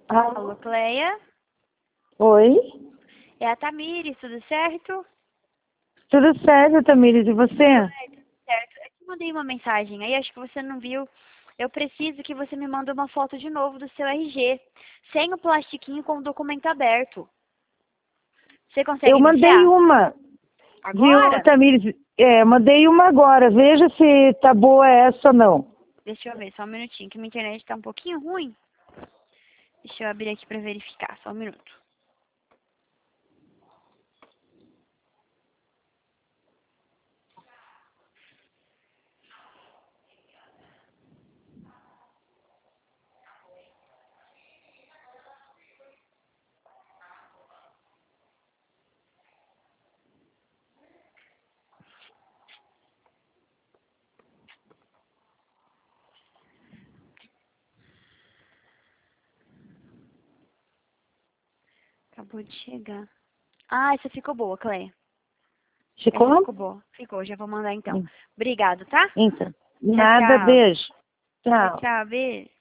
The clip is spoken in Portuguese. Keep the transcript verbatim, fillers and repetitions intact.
Alô, Cleia? Oi? É a Tamires, tudo certo? Tudo certo, Tamires, e você? Certo. Eu te mandei uma mensagem aí, acho que você não viu. Eu preciso que você me mande uma foto de novo do seu R G, sem o plastiquinho com o documento aberto. Você consegue Eu me mandei enviar? uma, viu, Agora? Tamires? É, mandei uma agora. Veja se tá boa essa ou não. Deixa eu ver, só um minutinho, que minha internet tá um pouquinho ruim. Deixa eu abrir aqui pra verificar, só um minuto. Acabou de chegar. Ah, essa ficou boa, Cleia. Essa Ficou? ficou boa. Ficou, já vou mandar então. Obrigado, tá? Então, Tchau, nada, tchau. beijo. Tchau, Tchau. tchau, beijo.